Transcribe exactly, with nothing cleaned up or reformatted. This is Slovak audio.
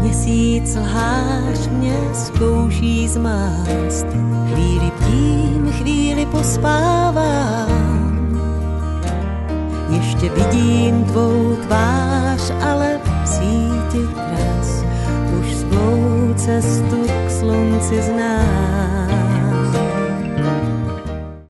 Měsíc lhář mě zkouší zmást, chvíli bdím, chvíli pospávám. Ještě vidím tvou tvář, ale v síti tras už svou cestu k slunci znám.